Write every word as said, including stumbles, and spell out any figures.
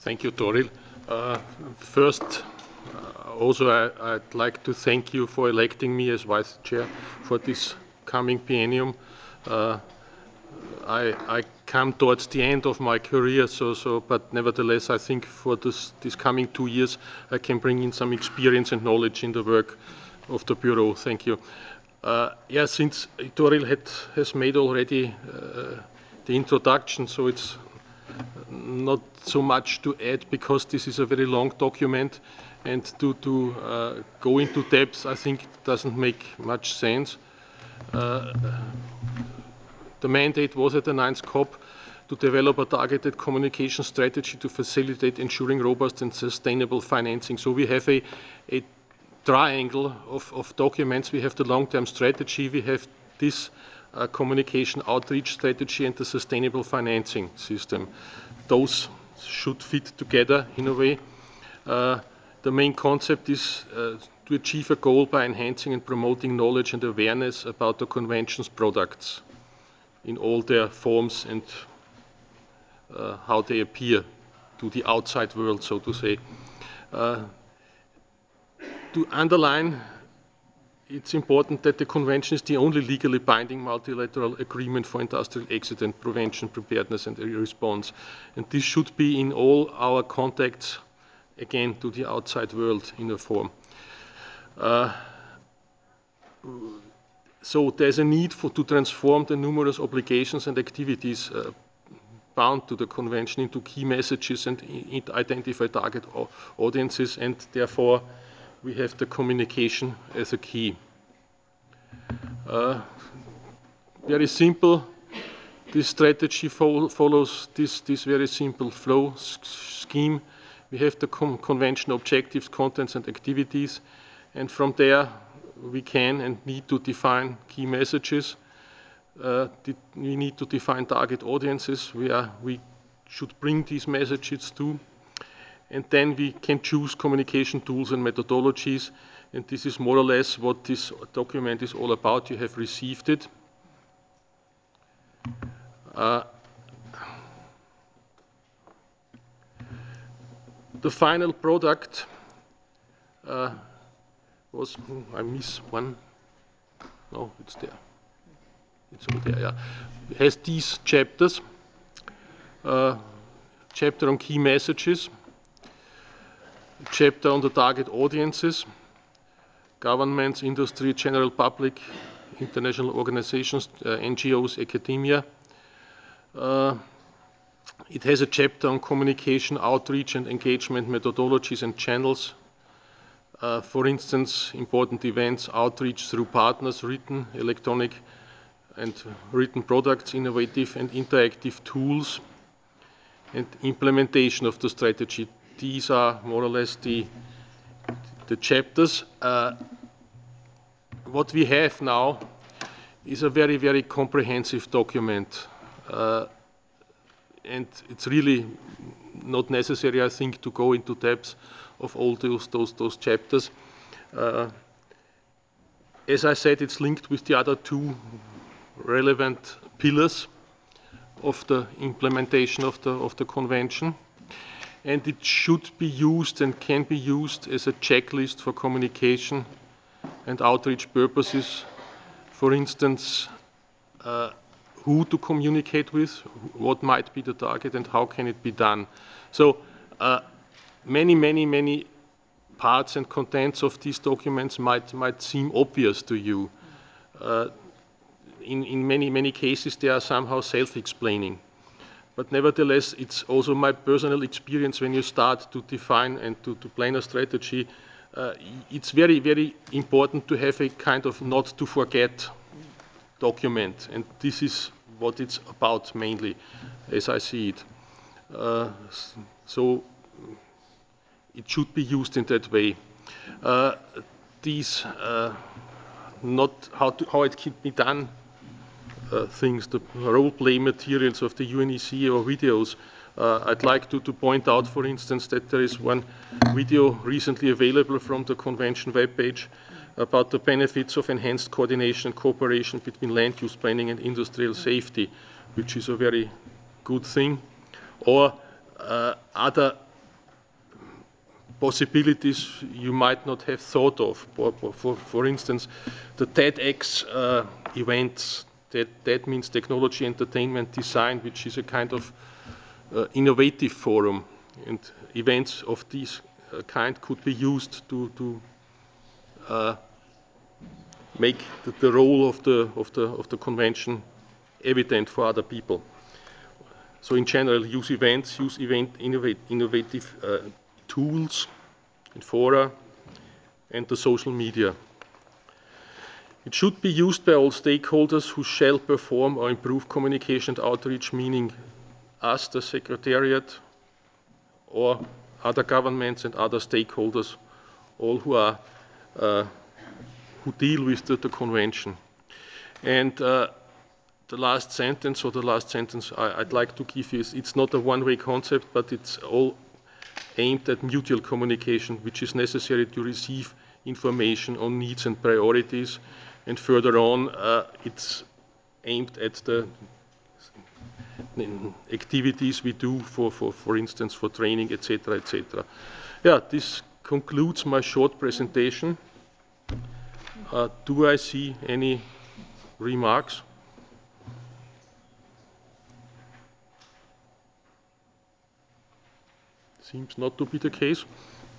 Thank you, Toril. Uh, first, uh, also I, I'd like to thank you for electing me as Vice Chair for this coming biennium. Uh, I, I come towards the end of my career, so, so, but nevertheless, I think for this, this coming two years, I can bring in some experience and knowledge in the work of the Bureau. Thank you. Uh, yeah, since Toril had, has made already uh, the introduction, so it's not so much to add because this is a very long document, and to, to uh, go into depth, I think, doesn't make much sense. Uh, the mandate was at the ninth COP to develop a targeted communication strategy to facilitate ensuring robust and sustainable financing. So we have a, a triangle of, of documents. We have the long-term strategy, we have this uh, communication outreach strategy, and the sustainable financing system. Those should fit together in a way. Uh, the main concept is uh, to achieve a goal by enhancing and promoting knowledge and awareness about the Convention's products in all their forms and uh, how they appear to the outside world, so to say. Uh, to underline, it's important that the Convention is the only legally binding multilateral agreement for industrial accident prevention, preparedness and response. And this should be in all our contacts, again, to the outside world in a form. Uh, so there's a need for, to transform the numerous obligations and activities uh, bound to the Convention into key messages and identify target audiences, and therefore we have the communication as a key. Uh, very simple, this strategy fo follows this, this very simple flow scheme. We have the con Convention objectives, contents and activities, and from there we can and need to define key messages. Uh, we need to define target audiences where we should bring these messages to, and then we can choose communication tools and methodologies, and this is more or less what this document is all about. You have received it. Uh, the final product uh, was, oh, I miss one, no, it's there. It's over there, yeah. It has these chapters. Uh, chapter on key messages, chapter on the target audiences, governments, industry, general public, international organizations, uh, N G Os, academia. Uh, it has a chapter on communication, outreach and engagement methodologies and channels. Uh, for instance, important events, outreach through partners, written, electronic and written products, innovative and interactive tools, and implementation of the strategy. These are more or less the, the chapters. Uh, what we have now is a very, very comprehensive document. Uh, and it's really not necessary, I think, to go into depth of all those, those, those chapters. Uh, as I said, it's linked with the other two relevant pillars of the implementation of the, of the Convention, and it should be used and can be used as a checklist for communication and outreach purposes. For instance, uh, who to communicate with, what might be the target, and how can it be done. So uh, many, many, many parts and contents of these documents might, might seem obvious to you. Uh, in, in many, many cases, they are somehow self-explaining. But nevertheless, it's also my personal experience when you start to define and to, to plan a strategy, uh, it's very, very important to have a kind of not to forget document. And this is what it's about mainly, as I see it. Uh, so it should be used in that way. Uh, these, uh, not how, to, how it can be done, Uh, things, the role-play materials of the U N E C or videos. Uh, I'd like to, to point out, for instance, that there is one video recently available from the Convention webpage about the benefits of enhanced coordination and cooperation between land use planning and industrial safety, which is a very good thing. Or uh, other possibilities you might not have thought of. For, for, for instance, the TEDx uh, events, that, that means Technology, Entertainment, Design, which is a kind of uh, innovative forum, and events of this uh, kind could be used to, to uh, make the, the role of the, of, the, of the convention evident for other people. So in general, use events, use event innovate, innovative uh, tools and fora, and the social media. It should be used by all stakeholders who shall perform or improve communication and outreach, meaning us, the Secretariat, or other governments and other stakeholders, all who are uh, who deal with the, the convention. And uh, the last sentence, or the last sentence I, I'd like to give you is, it's not a one-way concept, but it's all aimed at mutual communication, which is necessary to receive information on needs and priorities. And further on, uh, it's aimed at the activities we do for, for, for instance, for training, et cetera, et cetera. Yeah, this concludes my short presentation. Uh, do I see any remarks? Seems not to be the case.